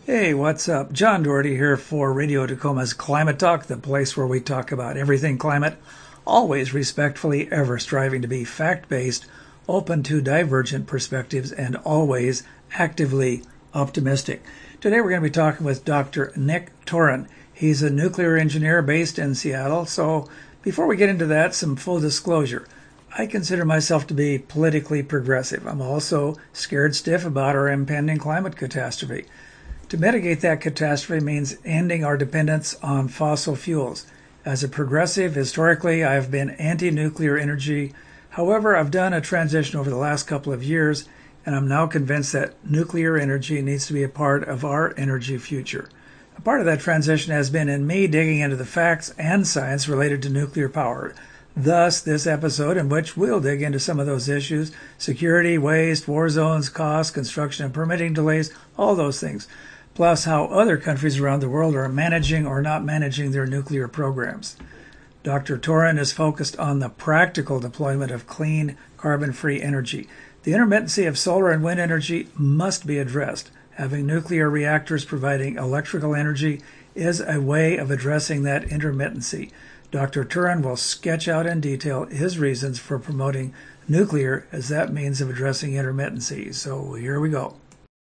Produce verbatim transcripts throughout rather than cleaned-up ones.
Hey, what's up? John Doherty here for Radio Tacoma's Climate Talk, the place where we talk about everything climate, always respectfully, ever striving to be fact based, open to divergent perspectives, and always actively optimistic. Today we're going to be talking with Doctor Nick Toren. He's a nuclear engineer based in Seattle. So before we get into that, some full disclosure. I consider myself to be politically progressive. I'm also scared stiff about our impending climate catastrophe. To mitigate that catastrophe means ending our dependence on fossil fuels. As a progressive, historically, I've been anti-nuclear energy. However, I've done a transition over the last couple of years, and I'm now convinced that nuclear energy needs to be a part of our energy future. A part of that transition has been in me digging into the facts and science related to nuclear power. Thus, this episode, in which we'll dig into some of those issues: security, waste, war zones, costs, construction and permitting delays, all those things, plus how other countries around the world are managing or not managing their nuclear programs. Doctor Toren is focused on the practical deployment of clean, carbon-free energy. The intermittency of solar and wind energy must be addressed. Having nuclear reactors providing electrical energy is a way of addressing that intermittency. Doctor Toren will sketch out in detail his reasons for promoting nuclear as that means of addressing intermittency. So here we go.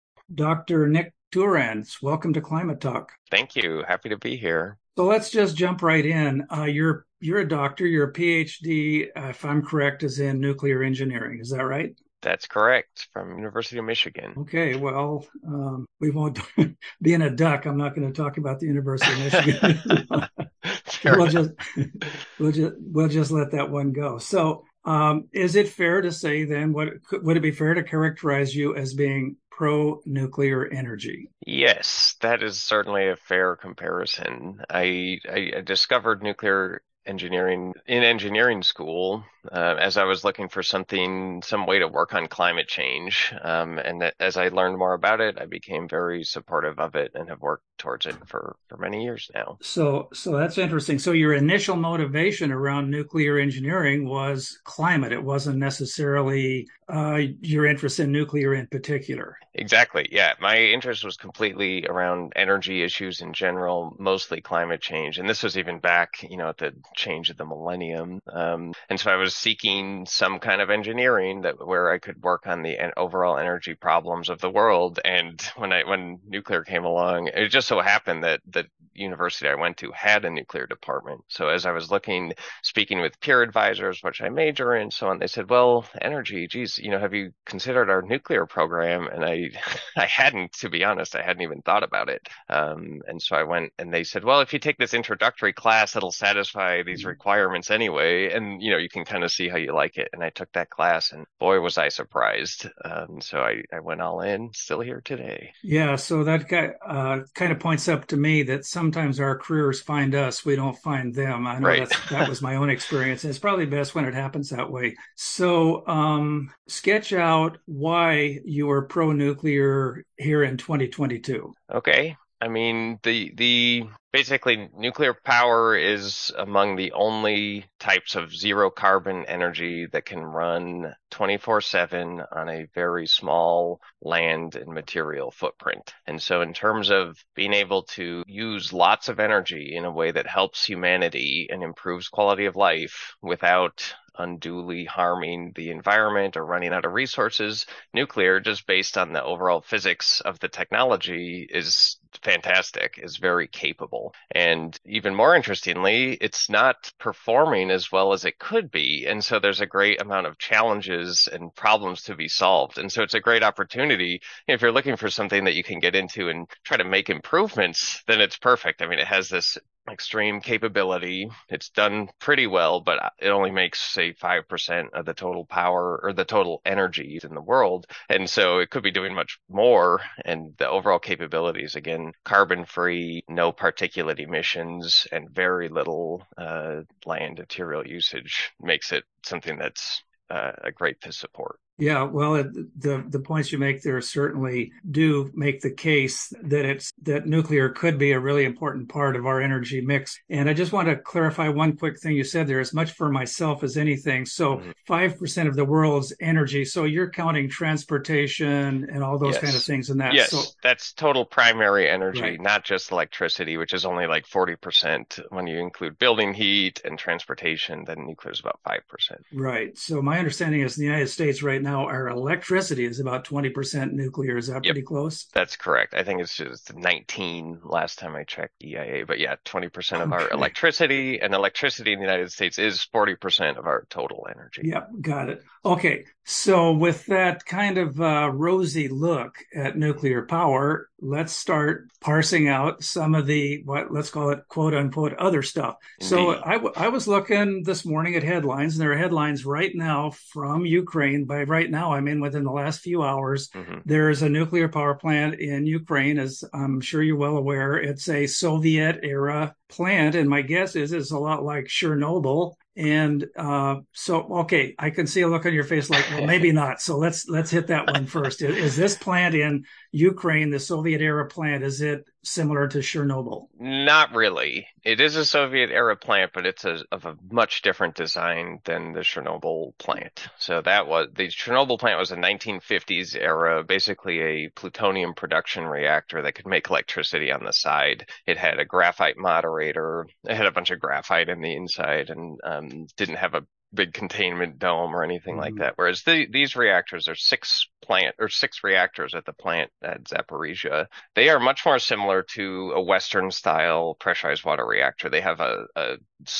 Doctor Nick Toren, welcome to Climate Talk. Thank you. Happy to be here. So let's just jump right in. Uh, you're you're a doctor. You're a PhD, uh, if I'm correct, is in nuclear engineering. Is that right? That's correct, from University of Michigan. Okay, well, um, we won't. Being a duck, I'm not going to talk about the University of Michigan. we'll just we'll just we'll just let that one go. So, um, is it fair to say then? What would it be fair to characterize you as being pro-nuclear energy? Yes, that is certainly a fair comparison. I, I, I discovered nuclear engineering in engineering school uh, as I was looking for something, some way to work on climate change. Um, and that, as I learned more about it, I became very supportive of it and have worked towards it for, for many years now. So, so that's interesting. So your initial motivation around nuclear engineering was climate. It wasn't necessarily uh, your interest in nuclear in particular. Exactly. Yeah. My interest was completely around energy issues in general, mostly climate change. And this was even back, you know, at the change of the millennium. Um, and so I was seeking some kind of engineering that where I could work on the overall energy problems of the world. And when I, when nuclear came along, it just so happened that the university I went to had a nuclear department. So as I was looking, speaking with peer advisors, which I major in, so on, they said, well, energy, geez, you know, have you considered our nuclear program? And I, I hadn't, to be honest, I hadn't even thought about it. Um, and so I went and they said, well, if you take this introductory class, it'll satisfy these requirements anyway. And, you know, you can kind of see how you like it. And I took that class and boy, was I surprised. Um, so I, I went all in, still here today. Yeah. So that guy, uh, kind of points up to me that sometimes our careers find us, we don't find them. I know Right. that's, that was my own experience. And it's probably best when it happens that way. So, um, sketch out why you are pro-nuclear here in twenty twenty-two. Okay. I mean, the the basically nuclear power is among the only types of zero carbon energy that can run twenty-four seven on a very small land and material footprint. And so in terms of being able to use lots of energy in a way that helps humanity and improves quality of life without unduly harming the environment or running out of resources, nuclear, just based on the overall physics of the technology, is fantastic, is very capable. And even more interestingly, it's not performing as well as it could be. And so there's a great amount of challenges and problems to be solved. And so it's a great opportunity. If you're looking for something that you can get into and try to make improvements, then it's perfect. I mean, it has this extreme capability. It's done pretty well, but it only makes, say, five percent of the total power or the total energy in the world. And so it could be doing much more. And the overall capabilities, again, carbon free, no particulate emissions, and very little uh, land material usage makes it something that's uh, a great to support. Yeah, well, it, the the points you make there certainly do make the case that it's that nuclear could be a really important part of our energy mix. And I just want to clarify one quick thing you said there, as much for myself as anything. So Mhm. five percent of the world's energy. So you're counting transportation and all those kind of Yes. things in that. So Yes, that's total primary energy, right. not just electricity, which is only like forty percent when you include building heat and transportation, then nuclear is about five percent. Right. So my understanding is in the United States right now, our electricity is about twenty percent nuclear. Is that Yep, pretty close? that's correct. I think it's just nineteen last time I checked E I A, but yeah, twenty percent of our Okay. electricity, and electricity in the United States is forty percent of our total energy. Yep, got it. Okay, so with that kind of uh, rosy look at nuclear power, let's start parsing out some of the what let's call it quote unquote other stuff. So Indeed. I, w- I was looking this morning at headlines, and there are headlines right now from Ukraine. By right now, I mean within the last few hours. Hmm. There is a nuclear power plant in Ukraine, as I'm sure you're well aware. It's a Soviet era plant, and my guess is it's a lot like Chernobyl. And uh, so, okay, I can see a look on your face like, well, maybe not. So let's let's hit that one first. Is, is this plant in Ukraine, the Soviet era plant, is it similar to Chernobyl? Not really. It is a Soviet era plant, but it's a, of a much different design than the Chernobyl plant. So that was the Chernobyl plant was a nineteen fifties era, basically a plutonium production reactor that could make electricity on the side. It had a graphite moderator. It had a bunch of graphite in the inside and um, didn't have a big containment dome or anything like Mhm. that. Whereas the, these reactors are six plant or six reactors at the plant at Zaporizhia. They are much more similar to a Western style pressurized water reactor. They have a, a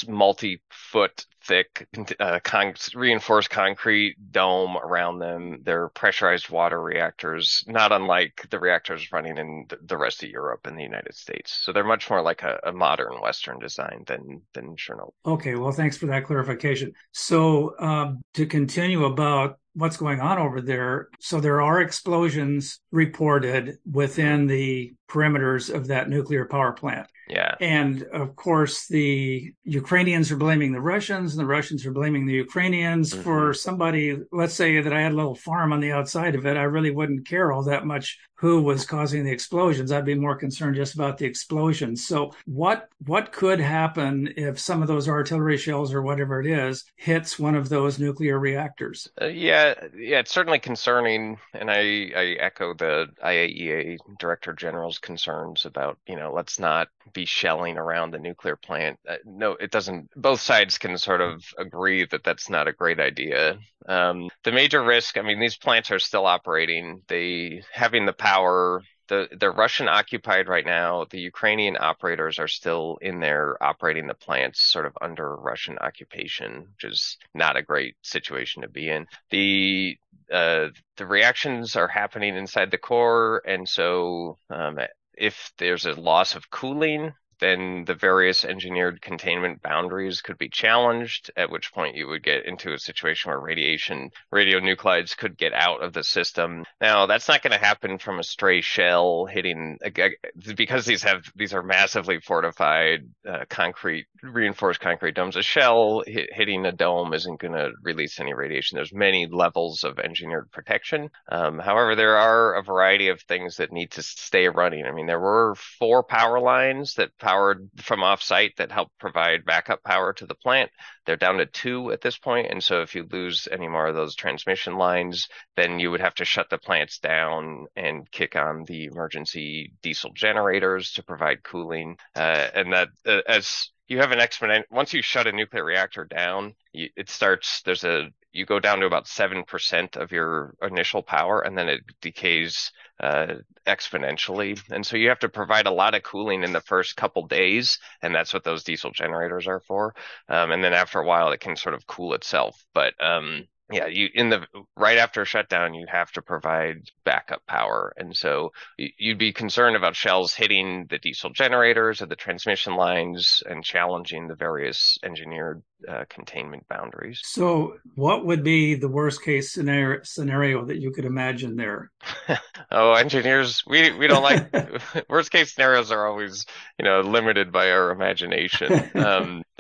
multi-foot thick uh, con reinforced concrete dome around them. They're pressurized water reactors, not unlike the reactors running in the rest of Europe and the United States. So they're much more like a, a modern Western design than than Chernobyl. Okay, well, thanks for that clarification. So, um, to continue about what's going on over there, so there are explosions reported Hmm. within the perimeters of that nuclear power plant. Yeah. And of course, the Ukrainians are blaming the Russians, and the Russians are blaming the Ukrainians Hmm. for somebody. Let's say that I had a little farm on the outside of it. I really wouldn't care all that much who was causing the explosions. I'd be more concerned just about the explosions. So, what what could happen if some of those artillery shells or whatever it is hits one of those nuclear reactors? Uh, yeah, yeah, it's certainly concerning, and I, I echo the I A E A Director General's concerns about, you know, let's not be shelling around the nuclear plant. Uh, no, it doesn't. Both sides can sort of agree that that's not a great idea. Um, the major risk, I mean, these plants are still operating. They having the power. The, they're Russian occupied right now. The Ukrainian operators are still in there operating the plants sort of under Russian occupation, which is not a great situation to be in. The uh, the reactions are happening inside the core, and so um, if there's a loss of cooling, then the various engineered containment boundaries could be challenged, at which point you would get into a situation where radiation, radionuclides could get out of the system. Now, that's not going to happen from a stray shell hitting, because these have, these are massively fortified, uh, concrete, reinforced concrete domes. A shell hit, hitting a dome isn't going to release any radiation. There's many levels of engineered protection. Um, however, there are a variety of things that need to stay running. I mean, there were four power lines that powered from off-site that helped provide backup power to the plant. They're down to two at this point, and so if you lose any more of those transmission lines, then you would have to shut the plants down and kick on the emergency diesel generators to provide cooling. Uh, and that, uh, as you have an exponent, once you shut a nuclear reactor down, you, it starts, there's a, you go down to about seven percent of your initial power, and then it decays uh, exponentially. And so you have to provide a lot of cooling in the first couple days, and that's what those diesel generators are for. Um, and then after a while, it can sort of cool itself. But um, yeah, you in the right after a shutdown, you have to provide backup power, and so you'd be concerned about shells hitting the diesel generators or the transmission lines and challenging the various engineered uh, containment boundaries. So, what would be the worst case scenario scenario that you could imagine there? Oh, engineers, we we don't like worst case scenarios are always, you know, limited by our imagination. Um, but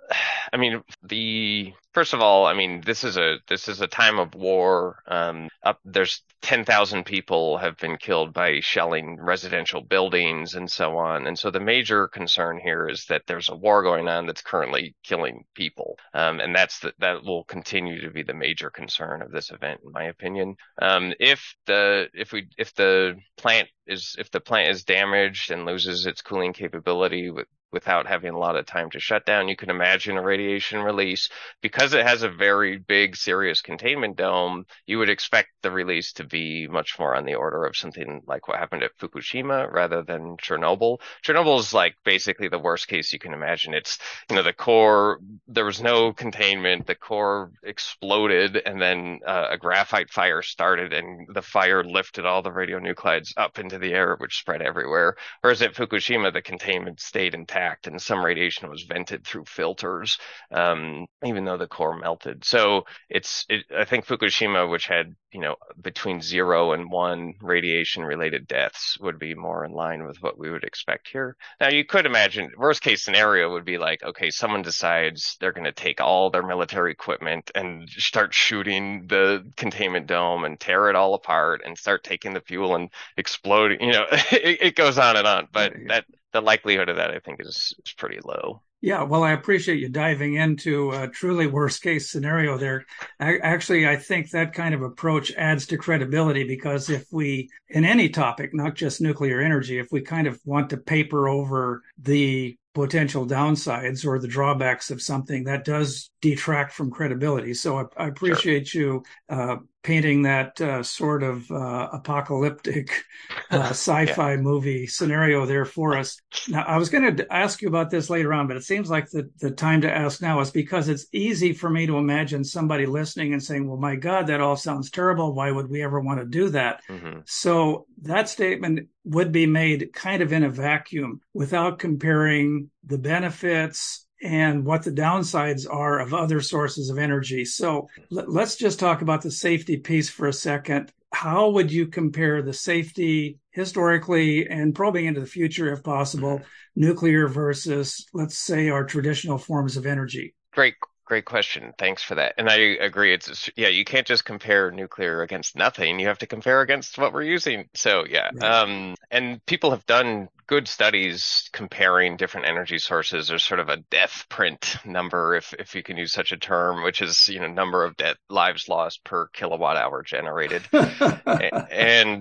I mean, the first of all, I mean, this is a this is a time of war. Um, up there's ten thousand people have been killed by shelling residential buildings and so on. And so the major concern here is that there's a war going on that's currently killing people. Um, and that's the, that will continue to be the major concern of this event, in my opinion. Um, if the if we if the plant is if the plant is damaged and loses its cooling capability with without having a lot of time to shut down, you can imagine a radiation release. Because it has a very big, serious containment dome, you would expect the release to be much more on the order of something like what happened at Fukushima rather than Chernobyl. Chernobyl is like basically the worst case you can imagine. It's, you know, the core, there was no containment, the core exploded, and then uh, a graphite fire started, and the fire lifted all the radionuclides up into the air, which spread everywhere. Whereas at Fukushima, the containment stayed intact, and some radiation was vented through filters, um, even though the core melted. So it's, it, I think Fukushima, which had, you know, between zero and one radiation related deaths, would be more in line with what we would expect here. Now, you could imagine, worst case scenario would be like, okay, someone decides they're going to take all their military equipment and start shooting the containment dome and tear it all apart and start taking the fuel and exploding. You know, it, it goes on and on, but that, the likelihood of that, I think, is, is pretty low. Yeah, well, I appreciate you diving into a truly worst case scenario there. I, actually, I think that kind of approach adds to credibility, because if we, in any topic, not just nuclear energy, if we kind of want to paper over the potential downsides or the drawbacks of something, that does detract from credibility. So I, I appreciate sure. you uh, painting that uh, sort of uh, apocalyptic uh, sci-fi yeah. movie scenario there for us. Now, I was going to ask you about this later on, but it seems like the, the time to ask now is because it's easy for me to imagine somebody listening and saying, well, my God, that all sounds terrible. Why would we ever want to do that? Mm-hmm. So that statement would be made kind of in a vacuum without comparing the benefits and what the downsides are of other sources of energy. So l- let's just talk about the safety piece for a second. How would you compare the safety historically and probing into the future, if possible, nuclear versus, let's say, our traditional forms of energy? Great. Great question. Thanks for that. And I agree. It's, yeah, you can't just compare nuclear against nothing. You have to compare against what we're using. So yeah. Right. Um, and people have done good studies comparing different energy sources. There's sort of a death print number, if if you can use such a term, which is, you know, number of death lives lost per kilowatt hour generated. and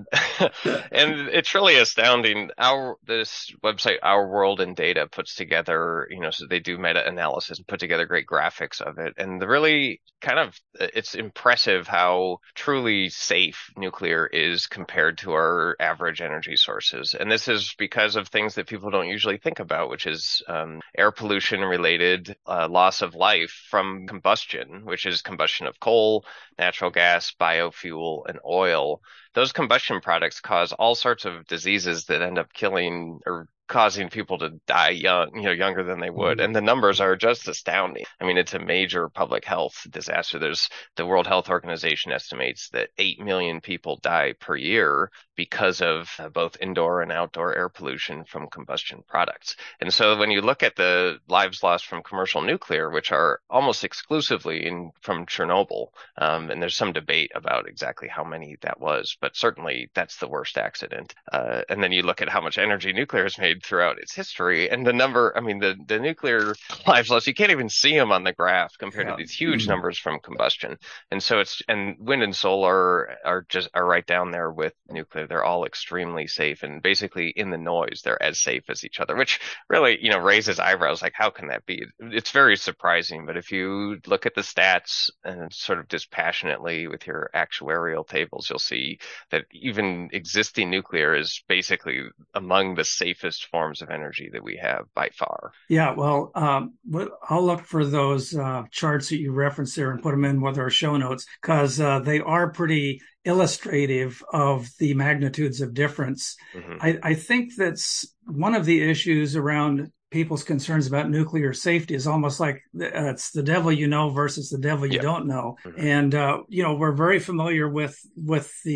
and it's really astounding. Our this website, Our World in Data, puts together, you know, so they do meta analysis and put together great graphics of it. And the really kind of, it's impressive how truly safe nuclear is compared to our average energy sources. And this is because of things that people don't usually think about, which is um, air pollution related uh, loss of life from combustion, which is combustion of coal, natural gas, biofuel, and oil. Those combustion products cause all sorts of diseases that end up killing or causing people to die young, you know, younger than they would. And the numbers are just astounding. I mean, it's a major public health disaster. There's the World Health Organization estimates that eight million people die per year because of both indoor and outdoor air pollution from combustion products. And so when you look at the lives lost from commercial nuclear, which are almost exclusively in from Chernobyl, um, and there's some debate about exactly how many that was, but certainly that's the worst accident. Uh, and then you look at how much energy nuclear has made throughout its history, and the number, I mean, the, the nuclear lives lost, you can't even see them on the graph compared yeah. to these huge mm-hmm. numbers from combustion. And so it's, and wind and solar are just, are right down there with nuclear. They're all extremely safe, and basically in the noise, they're as safe as each other, which really, you know, raises eyebrows. Like, how can that be? It's very surprising. But if you look at the stats and sort of dispassionately with your actuarial tables, you'll see that even existing nuclear is basically among the safest forms of energy that we have by far. Yeah, well, um, I'll look for those uh, charts that you referenced there and put them in with our show notes, because uh, they are pretty illustrative of the magnitudes of difference. Mm-hmm. I, I think that's one of the issues around people's concerns about nuclear safety is almost like uh, it's the devil you know versus the devil you yep. don't know. Mm-hmm. And, uh, you know, we're very familiar with with the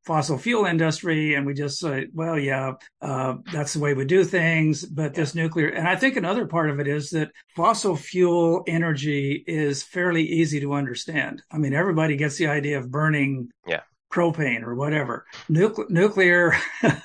fossil fuel industry and we just say, well, yeah, uh, that's the way we do things. But this nuclear, and I think another part of it is that fossil fuel energy is fairly easy to understand. I mean, everybody gets the idea of burning Yeah. propane or whatever. Nucle- nuclear,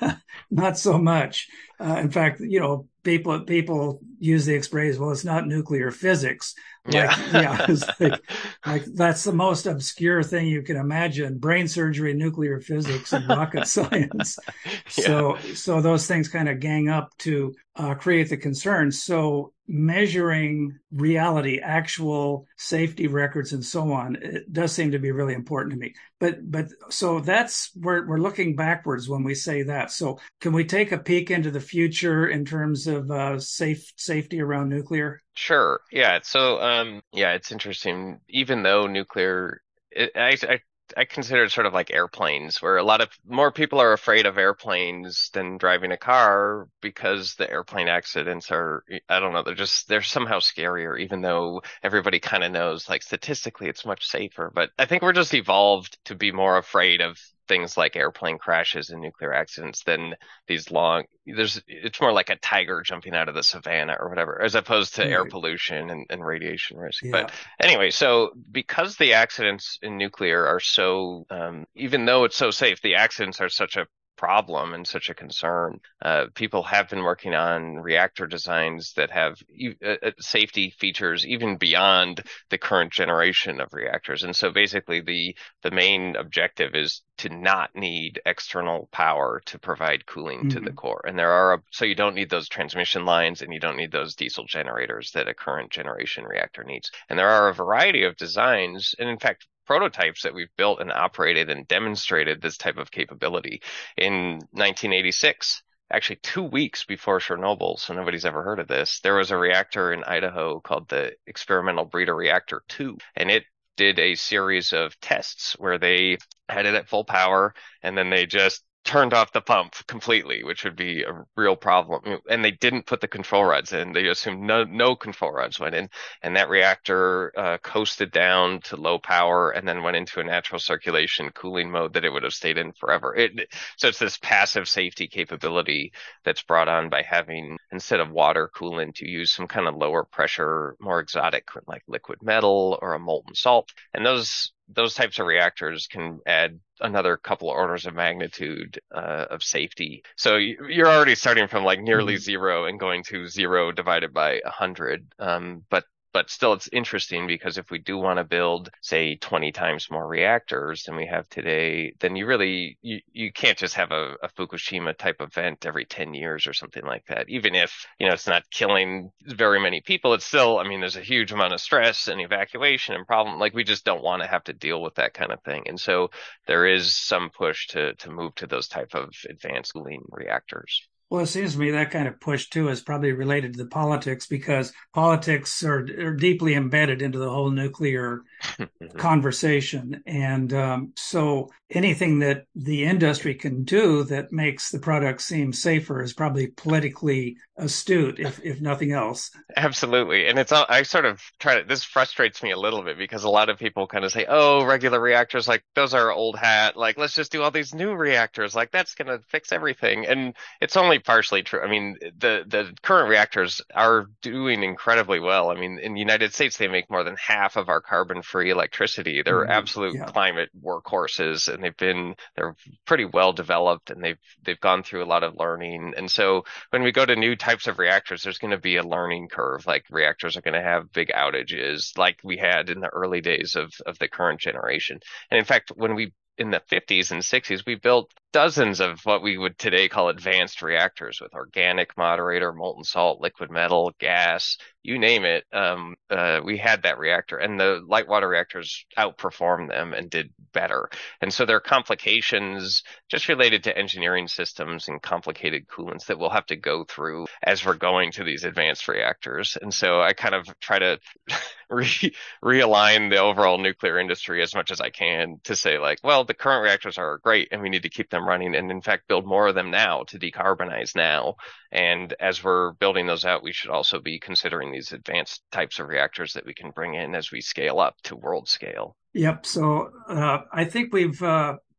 not so much. Uh, in fact, you know, people people use the expression, well, it's not nuclear physics. Like, Yeah. yeah, it's like, like that's the most obscure thing you can imagine: brain surgery, nuclear physics, and rocket science. Yeah. So, so those things kind of gang up to uh, create the concerns. So, measuring reality, actual safety records, and so on, it does seem to be really important to me. But, but so that's we're we're looking backwards when we say that. So, can we take a peek into the future in terms of uh, safe safety around nuclear? Sure. Yeah. So, um, yeah, it's interesting. Even though nuclear, it, I, I, I consider it sort of like airplanes, where a lot of more people are afraid of airplanes than driving a car because the airplane accidents are, I don't know, they're just, they're somehow scarier, even though everybody kind of knows, like statistically, it's much safer. But I think we're just evolved to be more afraid of things like airplane crashes and nuclear accidents than these long there's it's more like a tiger jumping out of the savannah or whatever, as opposed to air Right. pollution and, and radiation risk. Yeah. But anyway, so because the accidents in nuclear are so um, even though it's so safe, the accidents are such a problem and such a concern. Uh, people have been working on reactor designs that have uh, safety features even beyond the current generation of reactors. And so basically the the main objective is to not need external power to provide cooling to the Mm-hmm. core. And there are, so you don't need those transmission lines and you don't need those diesel generators that a current generation reactor needs. And there are a variety of designs. And in fact, prototypes that we've built and operated and demonstrated this type of capability in nineteen eighty-six. Actually, two weeks before Chernobyl, so nobody's ever heard of this, there was a reactor in Idaho called the Experimental Breeder Reactor two, and it did a series of tests where they had it at full power, and then they just turned off the pump completely, which would be a real problem. And they didn't put the control rods in. They assumed no, no control rods went in. And that reactor uh, coasted down to low power and then went into a natural circulation cooling mode that it would have stayed in forever. It, so it's this passive safety capability that's brought on by having, instead of water coolant, you use some kind of lower pressure, more exotic, like liquid metal or a molten salt. And those those types of reactors can add another couple of orders of magnitude uh, of safety. So you're already starting from like nearly Mm-hmm. zero and going to zero divided by a hundred. Um, but but still, it's interesting because if we do want to build, say, twenty times more reactors than we have today, then you really you, you can't just have a, a Fukushima type event every ten years or something like that. Even if, you know, it's not killing very many people, it's still, I mean, there's a huge amount of stress and evacuation and problem. Like we just don't want to have to deal with that kind of thing. And so there is some push to to move to those type of advanced cooling reactors. Well, it seems to me that kind of push too is probably related to the politics because politics are, are deeply embedded into the whole nuclear conversation. And um, so anything that the industry can do that makes the product seem safer is probably politically astute, if if nothing else. Absolutely. And it's all, I sort of try to, this frustrates me a little bit because a lot of people kind of say, oh, regular reactors, like those are old hat. Like, let's just do all these new reactors. Like that's going to fix everything. And it's only partially true. I mean, the, the current reactors are doing incredibly well. I mean, in the United States, they make more than half of our carbon free electricity. They're Mm, absolute yeah. climate workhorses and they've been, they're pretty well developed and they've, they've gone through a lot of learning. And so when we go to new types of reactors, there's going to be a learning curve. Like reactors are going to have big outages like we had in the early days of, of the current generation. And in fact, when we in the fifties and sixties, we built dozens of what we would today call advanced reactors with organic moderator, molten salt, liquid metal, gas, you name it. Um, uh, we had that reactor and the light water reactors outperformed them and did better. And so there are complications just related to engineering systems and complicated coolants that we'll have to go through as we're going to these advanced reactors. And so I kind of try to re- realign the overall nuclear industry as much as I can to say like, well, the current reactors are great and we need to keep them running and in fact build more of them now to decarbonize now. And as we're building those out, we should also be considering these advanced types of reactors that we can bring in as we scale up to world scale. Yep. So uh, I think we've uh,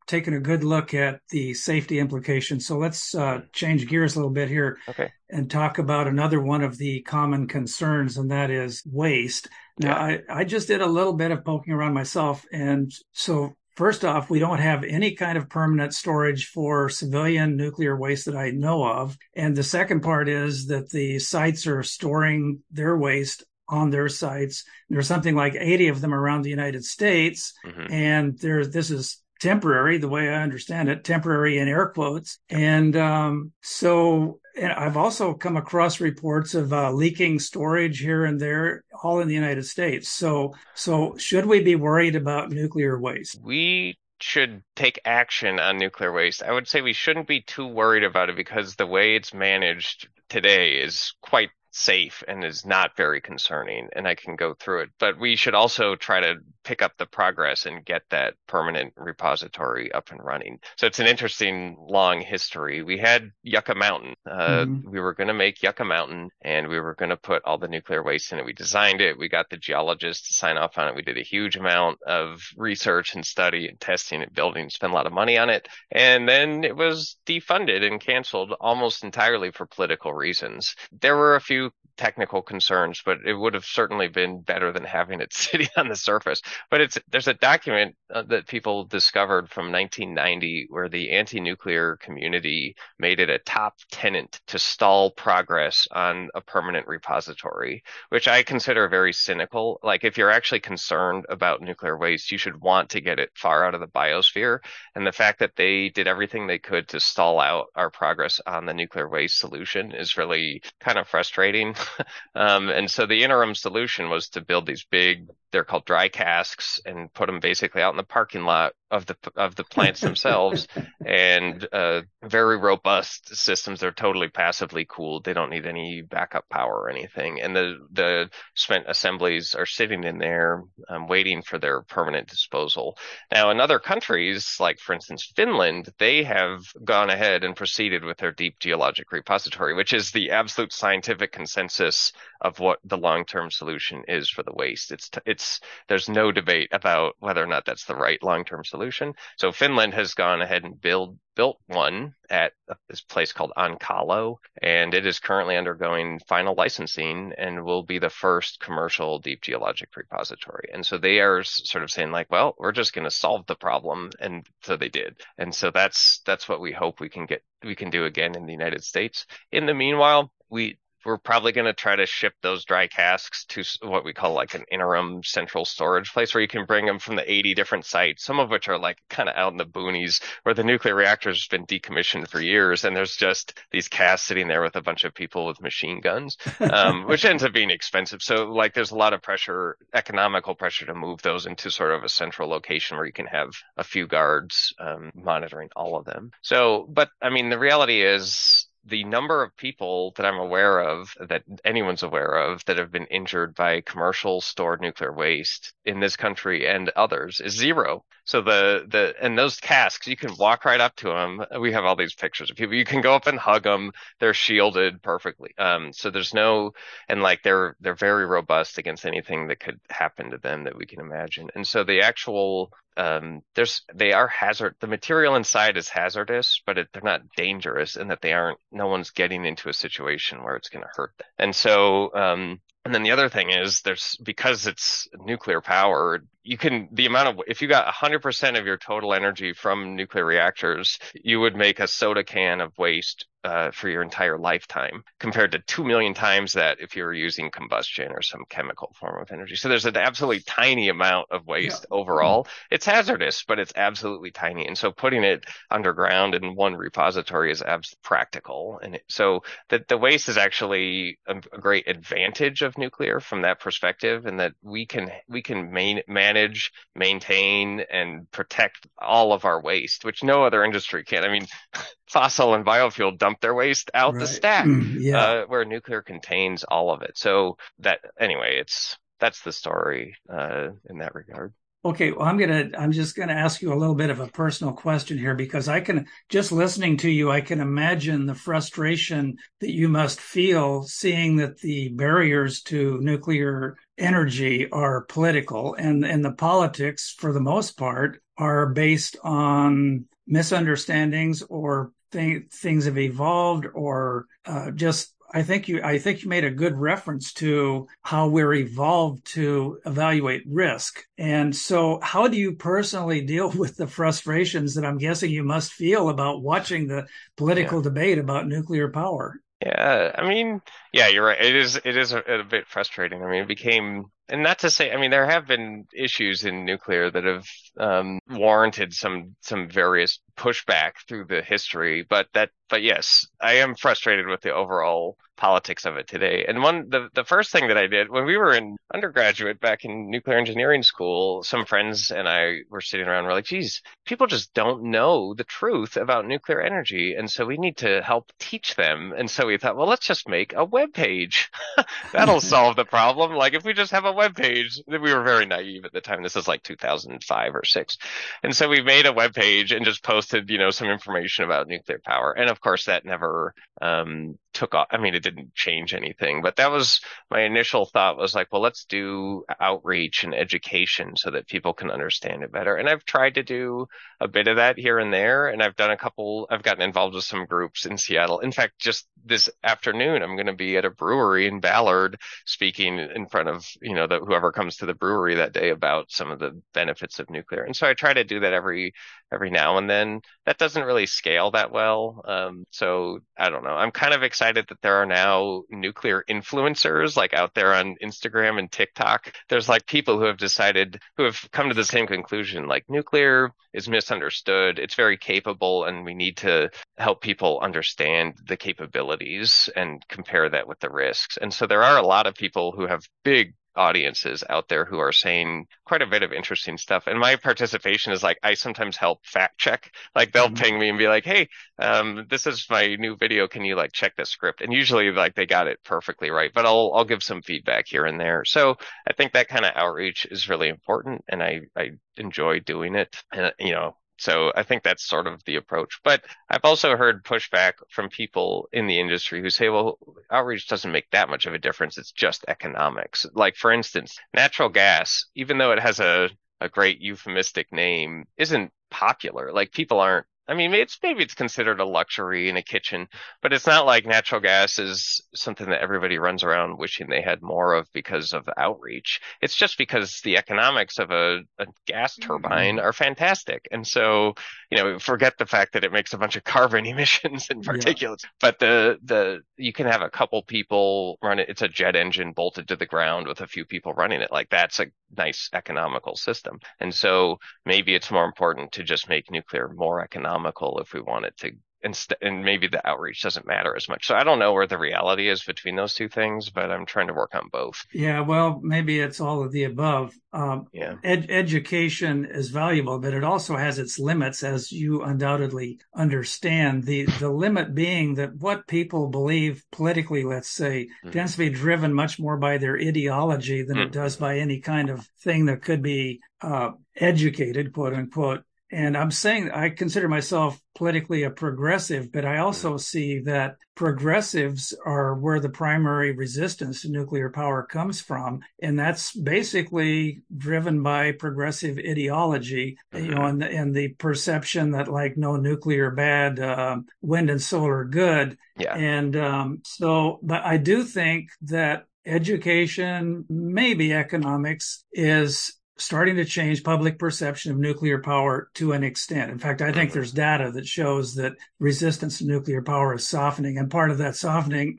taken a good look at the safety implications. So let's uh, change gears a little bit here Okay. and talk about another one of the common concerns, and that is waste. Now, Yeah. I, I just did a little bit of poking around myself. And so, first off, we don't have any kind of permanent storage for civilian nuclear waste that I know of. And the second part is that the sites are storing their waste on their sites. There's something like eighty of them around the United States. Hmm. And there's, this is temporary, the way I understand it, temporary in air quotes. Yep. And um, so and I've also come across reports of uh, leaking storage here and there, all in the United States. So, so should we be worried about nuclear waste? We should take action on nuclear waste. I would say we shouldn't be too worried about it because the way it's managed today is quite safe and is not very concerning, and I can go through it. But we should also try to pick up the progress and get that permanent repository up and running. So it's an interesting long history. We had Yucca Mountain. Uh, Mm-hmm. we were going to make Yucca Mountain, and we were going to put all the nuclear waste in it. We designed it. We got the geologists to sign off on it. We did a huge amount of research and study and testing and building, spent a lot of money on it. And then it was defunded and canceled almost entirely for political reasons. There were a few technical concerns, but it would have certainly been better than having it sitting on the surface. But it's there's a document uh, that people discovered from nineteen ninety where the anti-nuclear community made it a top tenet to stall progress on a permanent repository, which I consider very cynical. Like if you're actually concerned about nuclear waste, you should want to get it far out of the biosphere. And the fact that they did everything they could to stall out our progress on the nuclear waste solution is really kind of frustrating. Um, and so the interim solution was to build these big, they're called dry casks, and put them basically out in the parking lot of the of the plants themselves, and uh, very robust systems. They're totally passively cooled. They don't need any backup power or anything. And the the spent assemblies are sitting in there, um, waiting for their permanent disposal. Now, in other countries, like for instance Finland, they have gone ahead and proceeded with their deep geologic repository, which is the absolute scientific consensus of what the long-term solution is for the waste. It's it's there's no debate about whether or not that's the right long-term solution. So Finland has gone ahead and build built one at this place called Onkalo, and it is currently undergoing final licensing and will be the first commercial deep geologic repository. And so they are sort of saying like, well, we're just going to solve the problem, and so they did. And so that's that's what we hope we can get we can do again in the United States. In the meanwhile, we we're probably going to try to ship those dry casks to what we call like an interim central storage place where you can bring them from the eighty different sites, some of which are like kind of out in the boonies where the nuclear reactor has been decommissioned for years. And there's just these casks sitting there with a bunch of people with machine guns, um, which ends up being expensive. So like there's a lot of pressure, economical pressure to move those into sort of a central location where you can have a few guards um, monitoring all of them. So, but I mean, the reality is, the number of people that I'm aware of, that anyone's aware of, that have been injured by commercial stored nuclear waste in this country and others is zero. So the, the, and those casks, you can walk right up to them. We have all these pictures of people. You can go up and hug them. They're shielded perfectly. Um, so there's no, and like they're, they're very robust against anything that could happen to them that we can imagine. And so the actual, um, there's, they are hazard, the material inside is hazardous, but it, they're not dangerous in that they aren't, no one's getting into a situation where it's going to hurt them. And so, um, and then the other thing is there's, because it's nuclear powered, you can, the amount of, if you got one hundred percent of your total energy from nuclear reactors, you would make a soda can of waste uh, for your entire lifetime, compared to two million times that if you were using combustion or some chemical form of energy. So there's an absolutely tiny amount of waste Yeah. overall. It's hazardous, but it's absolutely tiny. And so putting it underground in one repository is abs- practical. And it, so the, the waste is actually a, a great advantage of nuclear from that perspective, and that we can, we can main, manage, maintain, and protect all of our waste, which no other industry can. I mean, fossil and biofuel dump their waste out the Right. stack, Yeah. uh, where nuclear contains all of it. So that, anyway, it's, that's the story, uh, in that regard. Okay, well, I'm gonna, I'm just gonna ask you a little bit of a personal question here because I can, just listening to you, I can imagine the frustration that you must feel seeing that the barriers to nuclear energy are political and, and the politics, for the most part, are based on misunderstandings or th- things have evolved or uh, just I think you I think you made a good reference to how we're evolved to evaluate risk. And so how do you personally deal with the frustrations that I'm guessing you must feel about watching the Yeah. political debate about nuclear power? Yeah, I mean, yeah, you're right. It is it is a, a bit frustrating. I mean, it became, and not to say, I mean, there have been issues in nuclear that have um, warranted some some various pushback through the history, but that, but yes, I am frustrated with the overall politics of it today. And one, the the first thing that I did when we were in undergraduate back in nuclear engineering school, some friends and I were sitting around, we're like, geez, people just don't know the truth about nuclear energy, and so we need to help teach them. And so we thought, well, let's just make a web page. That'll solve the problem. Like if we just have a web page, we were very naive at the time. This is like two thousand five or six. And so we made a web page and just posted, you know, some information about nuclear power. And of course that never um, took off. I mean, it didn't change anything, but that was my initial thought was like, well, let's do outreach and education so that people can understand it better. And I've tried to do a bit of that here and there. And I've done a couple, I've gotten involved with some groups in Seattle. In fact, just this afternoon, I'm going to be at a brewery in Ballard speaking in front of, you know, the, whoever comes to the brewery that day about some of the benefits of nuclear. And so I try to do that every, every now and then. That doesn't really scale that well. Um, so I don't know. I'm kind of excited that there are now nuclear influencers like out there on Instagram and TikTok. There's like people who have decided, who have come to the same conclusion, like nuclear is misunderstood. It's very capable and we need to help people understand the capabilities and compare that with the risks. And so there are a lot of people who have big audiences out there who are saying quite a bit of interesting stuff. And my participation is like, I sometimes help fact check. Like they'll Mhm. ping me and be like, hey, um, this is my new video. Can you like check the script? And usually like they got it perfectly right, but I'll, I'll give some feedback here and there. So I think that kind of outreach is really important and I, I enjoy doing it. And, you know, so I think that's sort of the approach. But I've also heard pushback from people in the industry who say, well, outreach doesn't make that much of a difference. It's just economics. Like, for instance, natural gas, even though it has a, a great euphemistic name, isn't popular. Like, people aren't. I mean, it's maybe it's considered a luxury in a kitchen, but it's not like natural gas is something that everybody runs around wishing they had more of because of outreach. It's just because the economics of a, a gas turbine are fantastic. And so, you know, forget the fact that it makes a bunch of carbon emissions and Yeah. particulates, but the, the, you can have a couple people run it. It's a jet engine bolted to the ground with a few people running it. Like that's a nice economical system. And so maybe it's more important to just make nuclear more economical if we want it to inst- and maybe the outreach doesn't matter as much. So I don't know where the reality is between those two things, but I'm trying to work on both. Yeah, well, maybe it's all of the above. Um, Yeah. ed- education is valuable, but it also has its limits, as you undoubtedly understand. The the limit being that what people believe politically, let's say, Mm-hmm. tends to be driven much more by their ideology than it does Mm-hmm. by any kind of thing that could be uh, educated, quote unquote. And I'm saying I consider myself politically a progressive, but I also see that progressives are where the primary resistance to nuclear power comes from. And that's basically driven by progressive ideology, you know, Mm-hmm. and the, and the perception that like no nuclear bad, uh, wind and solar good. Yeah. And um, so, but I do think that education, maybe economics, is starting to change public perception of nuclear power to an extent. In fact, I think Mm-hmm. there's data that shows that resistance to nuclear power is softening, and part of that softening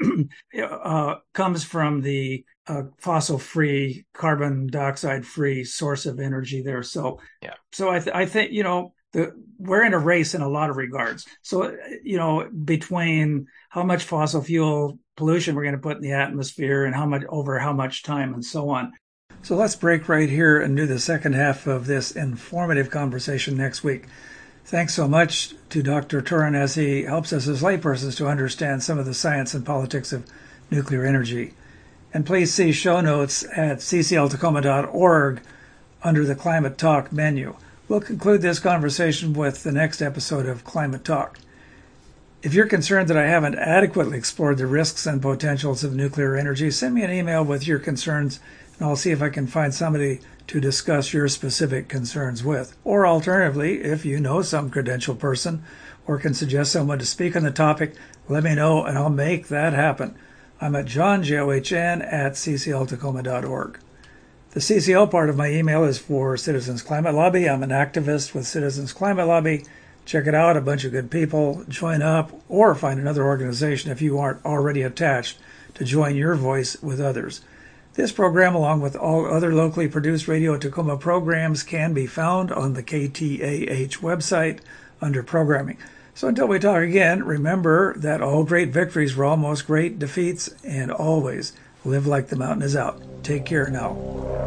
uh, comes from the uh, fossil-free, carbon dioxide-free source of energy there. So, Yeah. so I, th- I think you know the, we're in a race in a lot of regards. So, you know, between how much fossil fuel pollution we're going to put in the atmosphere and how much over how much time and so on. So let's break right here and do the second half of this informative conversation next week. Thanks so much to Doctor Turin as he helps us as laypersons to understand some of the science and politics of nuclear energy. And please see show notes at c c l tacoma dot org under the Climate Talk menu. We'll conclude this conversation with the next episode of Climate Talk. If you're concerned that I haven't adequately explored the risks and potentials of nuclear energy, send me an email with your concerns, and I'll see if I can find somebody to discuss your specific concerns with. Or alternatively, if you know some credentialed person or can suggest someone to speak on the topic, let me know and I'll make that happen. I'm at john, J O H N, at c c l tacoma dot org. The C C L part of my email is for Citizens Climate Lobby. I'm an activist with Citizens Climate Lobby. Check it out, a bunch of good people. Join up or find another organization if you aren't already attached to join your voice with others. This program, along with all other locally produced Radio Tacoma programs, can be found on the K T A H website under programming. So until we talk again, remember that all great victories were almost great defeats, and always live like the mountain is out. Take care now.